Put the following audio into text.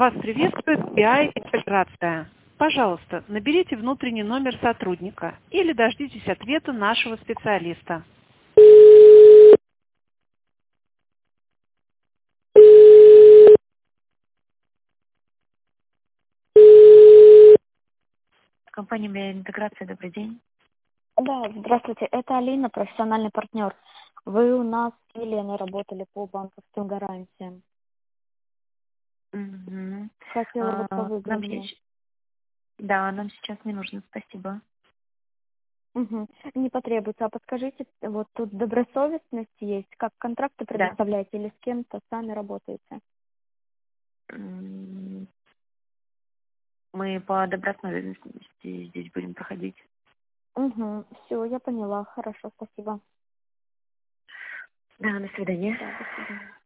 Вас приветствует BI-интеграция. Пожалуйста, наберите внутренний номер сотрудника или дождитесь ответа нашего специалиста. Компания BI-интеграция, добрый день. Да, здравствуйте. Это Алина, профессиональный партнер. Вы у нас с Еленой работали по банковским гарантиям. Мгм. Хотела бы по Нам выгоднее. да, нам сейчас не нужно, спасибо. Угу. Не потребуется. А подскажите, вот тут добросовестность есть, как контракты Да. предоставляете или с кем-то сами работаете? М, Мы по добросовестности здесь будем проходить. Угу. Все, я поняла. Хорошо, спасибо. Да, до свидания. Да, до свидания.